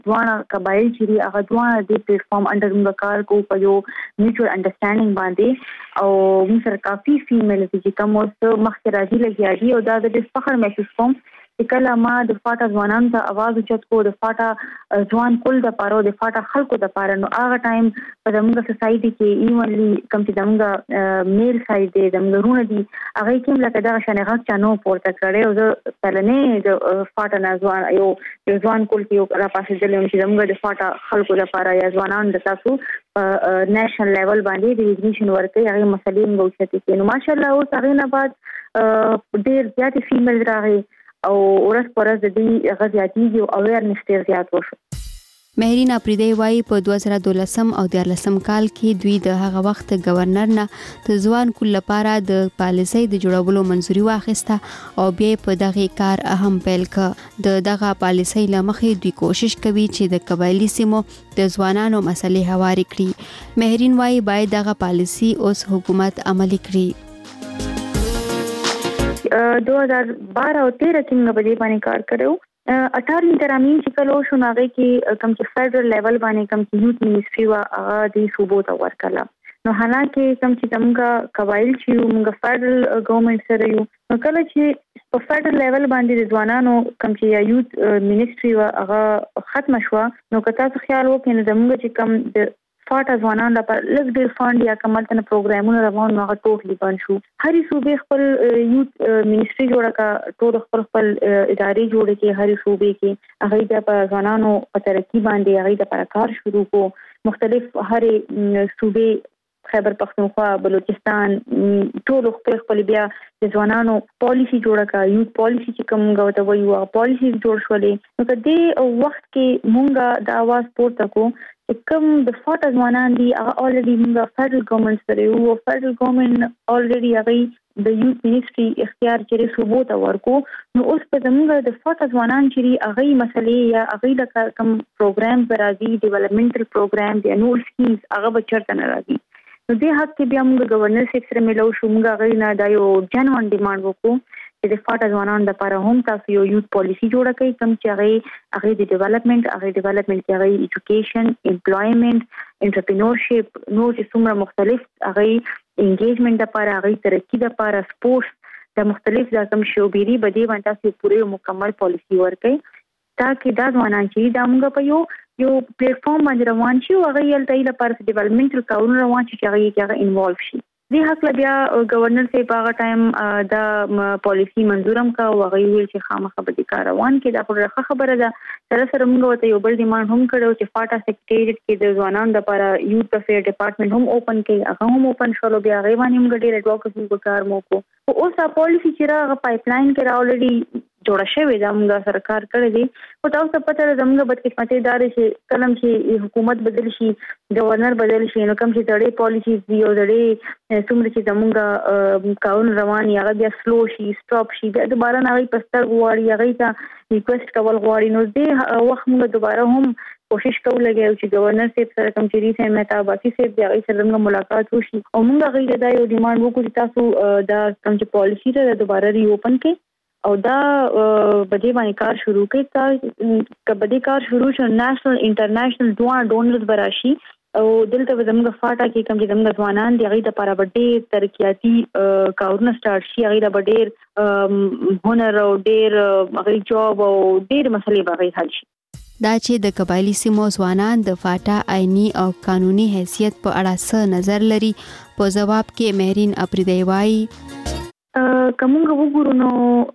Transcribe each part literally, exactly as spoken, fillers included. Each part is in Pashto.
ځوان قبایل چې هغه ځوان د پلیټ فارم انډر موږ کار کوو په یو میوچوال انډرستانډینګ باندې او موږ سره کافي فیمیل چې کوم اوس مخکې راځي لګیا دي او دا د فخر محسوس کوم چې کله ما د فاټا ځوانانو ته आवाज اوچت کو د فاټا ځوان کول د پاره د فاټا خلکو د پاره نو هغه ټایم په زموږ سوسايټي کې ایونلی کم چې زموږ میل سایډ دی زموږ رونه دي هغه کوم لکه دا شنه غږ چانو پورته کړي او د پلنې د فاټا نه ځوان یو یو ځوان کول کې یو را پاسې دلې چې زموږ د فاټا خلکو د پاره یا ځوانان د تاسو نېشنل لیول باندې د ریګنیشن ورکې هغه مسلې موجوده دي نو ماشاءالله اوس هغه نه بعد ډېر زیات فیمیل راغی او ورځ پر ورځ د دې غزياتي او اویرنس ډیر زیات وشو. مهرین اپریدی وایي په دوه زره دولسم او دیارلسم کال کې دوی د هغه وخت گورنر نه د ځوان کول لپاره د پالیسۍ د جوړولو منځوري واخیسته او بیا په دغه کار اهم پیل ک د دغه پالیسۍ لمخې دوی کوشش کوي چې د قبایلی سیمو د ځوانانو مسلې هواري کړي. مهرین وایي باید دغه پالیسي اوس حکومت عملي کړي. دو هزار بارہ او تیرہ کې موږ په دې باندې کار کړو. اٹھارہویں ترامیم چې کله شو ناغه کې کم چې فدرل لیول باندې کم چې یوت منیسټری وا هغه د صوبو ته ورکړه. نو حالانکه کم چې څنګه قبایل چې موږ فدرل ګورنمنت سره یو نو کله چې په فدرل لیول باندې د ځوانانو کم چې یوت منیسټری وا هغه ختم شو نو که تاسو خیال وکړئ نو زموږ چې کم د فاټا ځوانان لپاره لږ ډېر فاند یا کمالتنه پروګرامونه روان نو هغه ټوټلی بند شو. هرې صوبې خپل یوت منیسټری جوړه کا ټول خپل خپل ادارې جوړې کې هرې صوبې کې هغه د ځوانانو په ترقی باندې هغه د کار شروع کو. مختلف هرې صوبې خیبر پختونخوا بلوچستان ټول خپل خپل بیا د ځوانانو پالیسی جوړه کا یوت پالیسی چې کوم غوته وایو پالیسی جوړ شولې نو په دې وخت کې مونږه د आवाज پورته کو کوم د فاټا ځوانان دي هغه الریډي موږ فدرل ګورنمنت سره یو فدرل ګورنمنت الریډي هغه د یوت منیسټری اختیار کړي صوبو ته ورکو نو اوس په زموږ د فاټا ځوانان چې هغه مسلې یا هغه د کوم پروګرام راځي ډیولپمنټل پروګرام دی نو سکیمز هغه بچرته نه راځي نو دې حق کې بیا موږ گورنر سیف سره ملو شو موږ هغه نه دا یو جنوان ډیماند وکړو چې د فاټا ځوانانو لپاره هم تاسو یو یوت پالیسی جوړه کړئ کوم چې هغه هغه د ډیولپمنٹ هغه ډیولپمنٹ کې هغه ایجوکیشن امپلویمنت انټرپرینورشپ نو چې څومره مختلف هغه انګیجمنٹ لپاره هغه ترقی لپاره سپورټس د مختلف د کوم شوبېری بده باندې تاسو پوره مکمل پالیسی ورکړئ تاکي دا ځوانان چې دا موږ په یو یو پلیټ فارم باندې روان شي او هغه یل تایل لپاره ډیولپمنټل کارونه روان شي چې هغه کې هغه انوالو شي. دې حق لا بیا گورنر سے په ټایم دا پالیسی منظورم کا او هغه ویل چې خامخا به د کار روان کې دا خبره خبره ده سره سره موږ ته یو بل ډیماند هم کړو چې فاټا سیکریټریټ کې د ځوانانو لپاره یوت افیر ډپارټمنټ هم اوپن کړي هغه هم اوپن شول بیا هغه باندې موږ ډېر اډوکیسي وکړ مو کو او اوس دا پالیسی چې راغه پایپ لاین کې راولډي جوړه شوې ده موږ سرکار کړی دی او تاسو پته ده موږ بدقسمتي دار شي کلم چې حکومت بدل شي گورنر بدل شي نو کوم چې دړې پالیسي دی او دړې څومره چې زموږ قانون روان یا بیا سلو شي سټاپ شي بیا دوباره نه پستر غواړي هغه ته ریکوست کول غواړي نو دې وخت موږ دوباره هم کوشش کوو لګیو چې گورنر صاحب سره کوم چې ریسه متا باقي صاحب دی هغه سره موږ ملاقات وشي او موږ هغه دا یو ډیماند وکړو چې تاسو دا کوم چې پالیسی ته دوباره ری اوپن کړئ او دا بده باندې کار شروع کړي تا کبدي کار شروع شو نېشنل انټرنیشنل دوه ډونرز براشي او دلته زموږ فاټا کې کوم چې زموږ ځوانان دی هغه د لپاره ډېر ترقیاتي کارونه سٹارټ شي هغه د ډېر هنر او ډېر هغه جاب او ډېر مسلې به حل شي. دا چې د قبایلی سیمو ځوانان د فاټا آئینی او قانوني حیثیت په اړه څه نظر لري په جواب کې مهرین اپریدی وایي کومه وګورو نو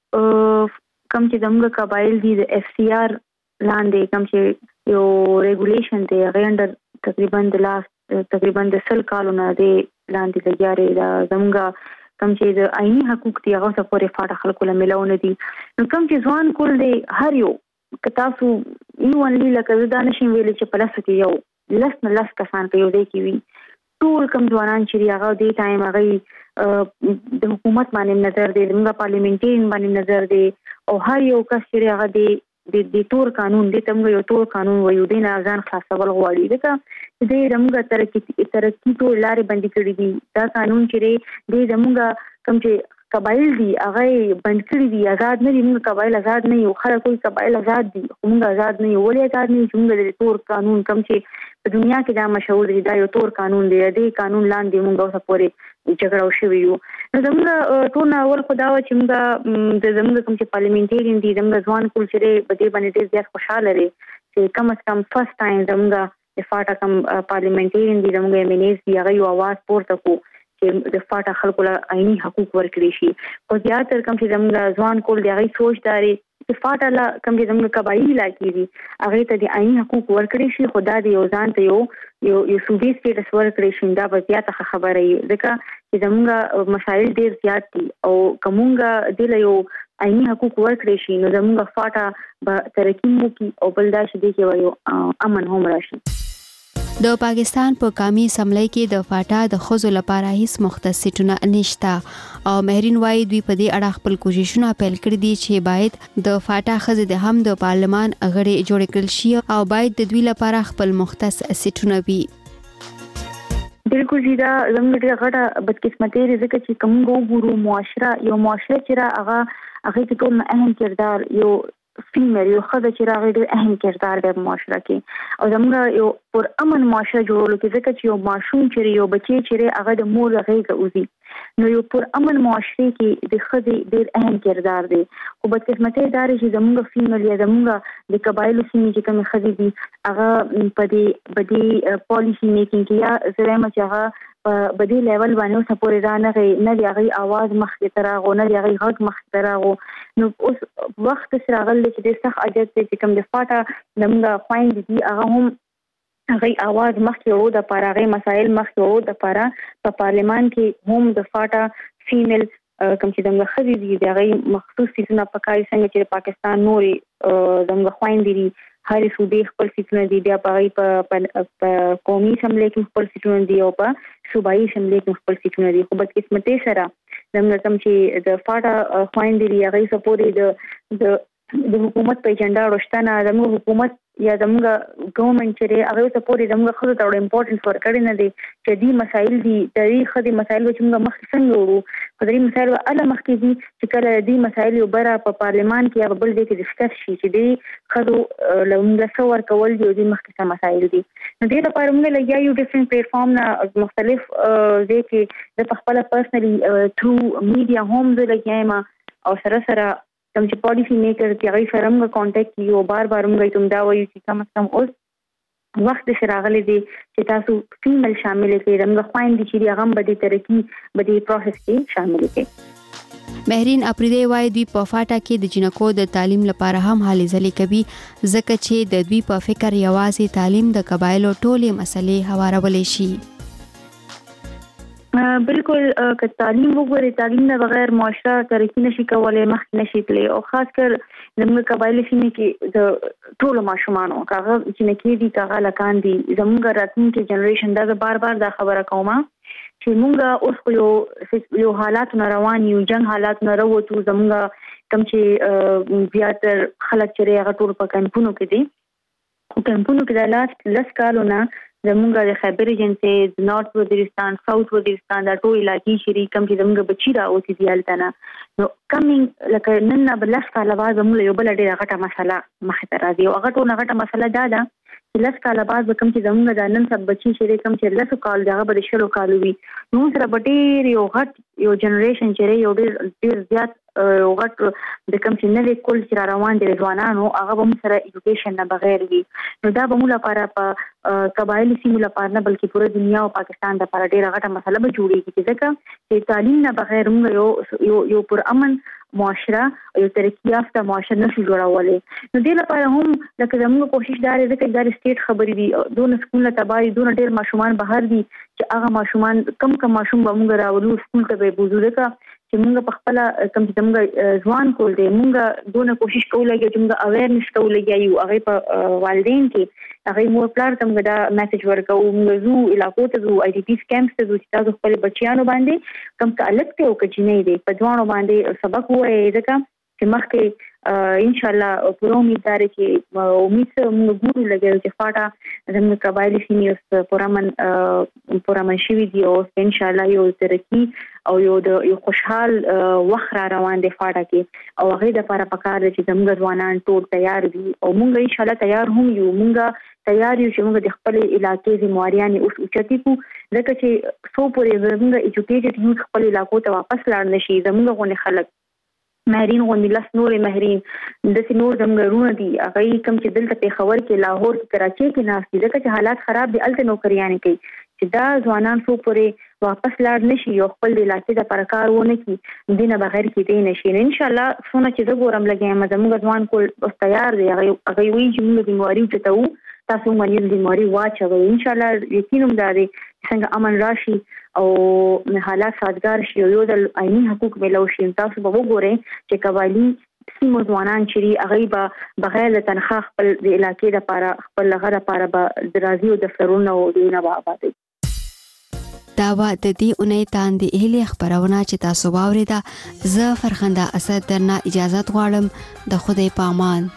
کم چې زموږ قبایل دي د اف سی آر لاندې کم چې یو ریګولیشن دی هغه اندر تقریبا د لاس تقریبا د سل کالونه دی لاندې لګیاري دا زموږ کم چې د آئینی حقوق دی هغه څه پورې فاټا خلکو له ملونه دي نو کم چې ځوان کول دی هر یو که تاسو یو انلی لکه دا نشم ویل چې په لاس کې یو لس نه لس کسان په یو دی کې وي ټول کم ځوانان چې هغه دی ټایم هغه د حکومت باندې نظر دی موږ پارلیمنټین باندې نظر دی او هر یو کس چې هغه دی د تور قانون د تمغه یو تور قانون ویو دی نه ځان خلاصول غواړي دا چې د موږ ترقی ترقی ټول لارې باندې کړې دي دا قانون چې دی د موږ کوم چې قبایل دي هغه بند کړی دي آزاد نه دي موږ قبایل آزاد نه یو خلک کوئی قبایل آزاد دي موږ آزاد نه یو ولې آزاد نه یو موږ د تور قانون کم چې په دنیا کې دا مشهور دی دا یو تور قانون دی دې قانون لاندې موږ اوسه پورې جګړه وشوي یو نو زموږ ټول اول خدا و چې موږ د زموږ کوم چې پارلیمنټریان دي زموږ ځوان کول چې په دې باندې ډېر زیات خوشاله لري چې کم از کم فرست ټایم زموږ د فاټا کم پارلیمنټریان دي زموږ ایم ان ایز دی هغه یو आवाज پورته کو چې د فاټا خلکو له عیني حقوق ورکړي شي او زیاتره کوم چې زموږ ځوان کول دی هغه سوچ داري چې فاټا لا کوم چې زموږ قبایلی علاقې دي هغه ته د عیني حقوق ورکړي شي خدا دې یو ځان ته یو یو یو صوبې سټیټس ورکړي شي دا به زیاته خبره وي ځکه چې زموږ مسایل ډېر زیات دي او کومه د یو عیني حقوق ورکړي شي نو زموږ فاټا به ترقی وکړي او بل دا شي چې یو امن هم راشي د پاکستان په قومي اسمبلی کې د فاټا د خزو لپاره هیڅ مختص سیټونه نشته او مهرین وايي دوی په دې اړه خپل کوششونه پیل کړي دي چې باید د فاټا خزې د هم د پارلمان غړي جوړ کړل شي او باید د دوی لپاره خپل مختص سیټونه وي بالکل زیاده زموږ ډېر غټه بدقسمتي ځکه چې کوم ګورو معاشره یو معاشره چې هغه هغه کې ټول اهم کردار یو فیمر یو خدای چې راغی ډېر اهم کردار دی په معاشره کې او زموږ یو پر امن معاشره جوړولو کې ځکه چې یو ماشوم چې یو بچی چې هغه د مور غېږه اوزي نو یو پر امن معاشره کې د خدای ډېر اهم کردار دی خو بدقسمتي دار چې زموږ فیمر یا زموږ د قبایلو سیمې چې کوم خدای دي هغه په دې په دې پالیسی میکینګ کې یا زرهمه چې هغه په بدی لیول باندې اوس پورې دا نه غي نه دی غي आवाज مخ ته راغو نه دی غي غږ مخ ته راغو نو اوس وخت سره غل چې د صح اجازه چې کوم د فاټا نمګه خويند دي هغه هم غي आवाज مخ ته ورو د پاره غي مسائل مخ ته ورو د پاره په پارلیمان کې هم د فاټا فیمیل کوم چې دغه خدي دي د غي مخصوص سیسونه پکای څنګه چې پاکستان نوري دغه خويند دي هر صوبې خپل سیټونه دي بیا په قومي اسمبلی کې خپل سیټونه دي او په صوبایي اسمبلی کې خپل سیټونه دي خو بدقسمتي سره زموږ کوم چې د فاټا خويند دي هغه سپوري د د حکومت په ایجنډا ورشتنه زموږ حکومت یا زموږ ګورنمنت چې هغه سپوري زموږ خو ته ډېر امپورټنت ورکړي نه دي چې دې مسایل دي د دې خدي مسایل چې موږ مخ څنګه ورو خدای مسایل اله مخ کې دي چې کله دې مسایل یو بره په پارلیمان کې یا بل دې کې ډسکس شي چې دې خدو لومړی څور کول دي دې مخ کې مسایل دي نو دې لپاره موږ لګیا یو ډیفرنٹ پلیټ فارم نه مختلف دې کې د خپل پرسنلی تھرو میډیا هم زه لګیایم او سره سره کوم چې پالیسی میکر کې هغه سره موږ کانټیکټ کیو بار بار موږ ته دا وایو چې کم از کم اوس وخت سره غلي دي چې تاسو فیمیل شامل کړئ موږ خويند چې هغه به د ترقی به د پروسس کې شامل کړي مهرین اپریدی وای دوی په فاټا کې د جنکو د تعلیم لپاره هم هلې ځلې کوي ځکه چې د دوی په فکر یوازې تعلیم د قبایلو ټولې مسلې هوارولې شي بالکل که تعلیم وګورئ تعلیم نه بغیر معاشره ترقی نشي کولای مخکې نشي تللی او خاص کر زموږ قبایلی سیمې کې د ټولو ماشومانو کاغه چې نکې دي کاغه لکان دي زموږ راتلونکي جنریشن دا بار بار دا خبره کومه چې موږ اوس یو یو حالات نه روان یو جنگ حالات نه وروته زموږ کم چې زیاتر خلک چې هغه ټول په کمپونو کې دي خو کمپونو کې د لاس لس کالونه زمونږ د خیبر ایجنسی د نارث وزیرستان ساوث وزیرستان د ټول علاقې شری کم چې زمونږ بچی را اوسې دی التنه نو کمینګ لکه نن نه بلس کاله بعد زمونږ یو بل ډیره غټه مسله مخ ته راځي او هغه ټول غټه مسله دا ده چې لس کاله بعد کم چې زمونږ د نن سب بچی شری کم چې لس کال دغه به شلو کال وي نو سره ډیر یو غټ یو جنریشن چې یو ډیر ډیر زیات یو غټ د کم چې نوې کول چې روان دي ځوانانو هغه به سره ایجوکیشن نه بغیر وي نو دا به موږ لپاره په قبایلی سیمو لپاره نه بلکې پوره دنیا او پاکستان د لپاره ډیره غټه مسله به جوړیږي ځکه چې تعلیم نه بغیر موږ یو یو پر امن معاشره یو ترقی یافته معاشره نشو جوړولای نو دې لپاره هم لکه زموږ کوشش دار دی چې د سټیټ خبرې دي دون سکول ته بای دون ډیر ماشومان بهر دي چې هغه ماشومان کم کم ماشوم به موږ راولو سکول ته به بوزو ده چې موږ په خپل کم چې موږ ځوان کول دي موږ دونه کوشش کوو چې موږ اویرنس کوو لګیو هغه په والدین کې هغه مور پلار ته موږ دا میسج ورکو موږ زو علاقو ته زو آی ډی پی کیمپس ته زو چې تاسو خپل بچیانو باندې کم تعلق ته او کچې نه دي په ځوانو باندې سبق وایي ځکه چې مخکې ان شاء الله په امید دار چې امید موږ ګورو لګیو چې فاټا زموږ قبایلی سیمې پرامن پرامن شي دی او ان شاء الله یو ترقی او یو د یو خوشحال وخت را روان دی فاټا کې او هغه د لپاره پکار دي چې زموږ ځوانان ټول تیار دي او موږ ان شاء الله تیار هم یو موږ تیار یو چې موږ د خپل علاقې ځمواریانې اوس اوچتي کو ځکه چې سو پورې زموږ ایجوکیټډ یوث خپل علاقو ته واپس لاړ نشي زموږ غونې خلک مهرین غونډې لاس نورې مهرین د سينور زمګرونه دي هغه کم چې دلته په خبر کې لاهور کې کراچي کې ناس دي ځکه چې حالات خراب دي الته نوکریانې کوي چې دا ځوانان سو پورې واپس لاړ نشي او خپل علاقې د پرکار ونه کی دینه بغیر کې دی نشي ان شاء الله څونه چې زه ګورم لګیم زموږ ځوان کول اوس تیار دی هغه هغه وی چې موږ د مواري ته تاسو باندې د مواري واچوي ان شاء الله یقینم داري څنګه امن راشي او حالات سازگار شي یو د عیني حقوق ملو شي تاسو به وګورئ چې قبایلی سیمو ځوانان چې هغه به بغیر د تنخواه خپل د علاقې لپاره خپل لغه لپاره به درازي او دفترونه او دینه به آبادي دا وا د دې اونۍ تاندې اهلي خبرونه چې تاسو واوریده زه فرخنده اسد درنه اجازه غواړم د خدای پامان.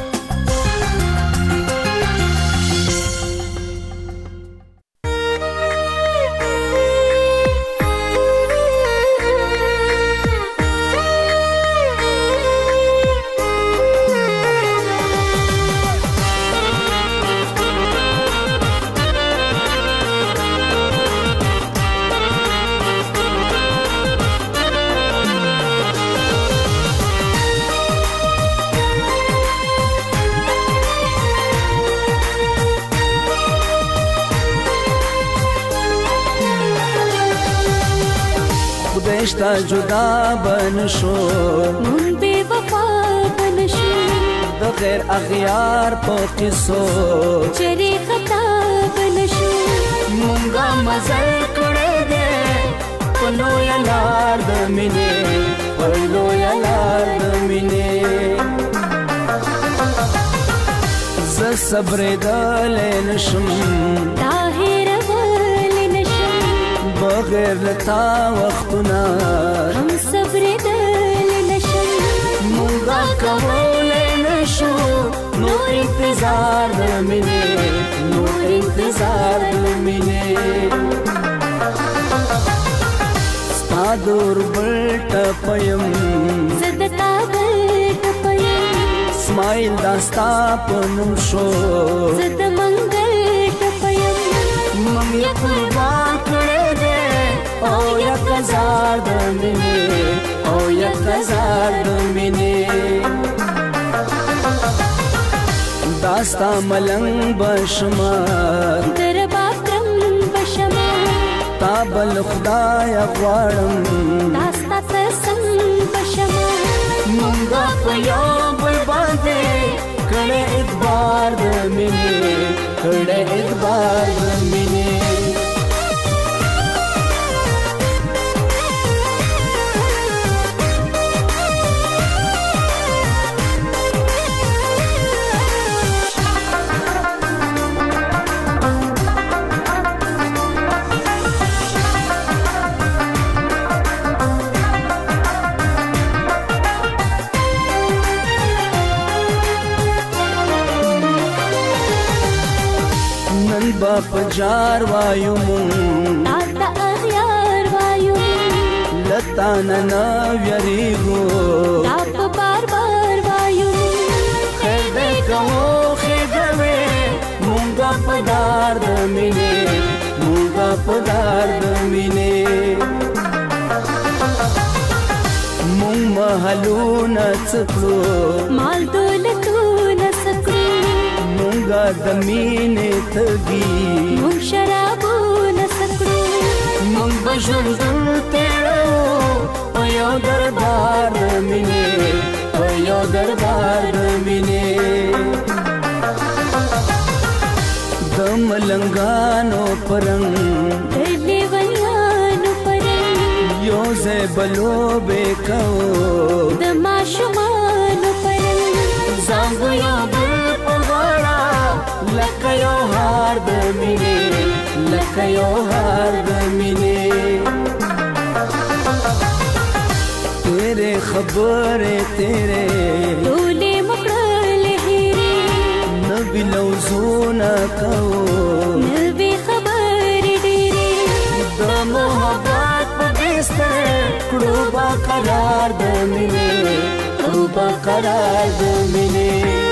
خدایشتا جدا بنشو مون بے وفا بنشو د غیر اغیار په قصو چری خطا بنشو مونږه مزل کړه دې پلو یا لار د مینې پلو یا لار د مینې ز صبر دل نشم طاهر ول نشم بغیر لتا وختنا هم صبر دل نشم مونږه کول نشو نو انتظار د مینې نو انتظار د مینې ستا دور بلټ پیم زدتا بلټ پیم سمایل داستا پنم شو زد منگل ټپیم مم یا قربان کړه دې او یا کزار د مینې او یا کزار د مینې داستا ملنګ بشما در باکرم بشما تابل خدای غواړم داستا قسم بشما مونږه په یو بل باندې کړه اعتبار د مینې کړه اعتبار د مینې باپ جار وایو مون تا اغیار وایو لتا ننا ویریگو تاپ بار بار وایو خیر دے کهو خیر دوے مونگا پدار دمینے مونگا پدار دمینے مونگ محلو نچکلو مال دولتو نسکلو مونگا دمینے تگی مونگ شرابو نسکلو مونگ بجندل تیرو پیو دربار دمینے پیو دربار دمینے دم لنگانو پرنگ دلی ویانو پرنگ یوزے بلو بے کهو دماشمانو پرنگ زانگو یو بل پغاڑا لکه یو هار دمینے لکه یو هار دمینے تیرے خبرې تیرې ټولې مکړل هېرې نبی لوزونه کوو نبی خبرې ډېرې د محبت په بستر کړو با قرار د مینې کړو با قرار د مینې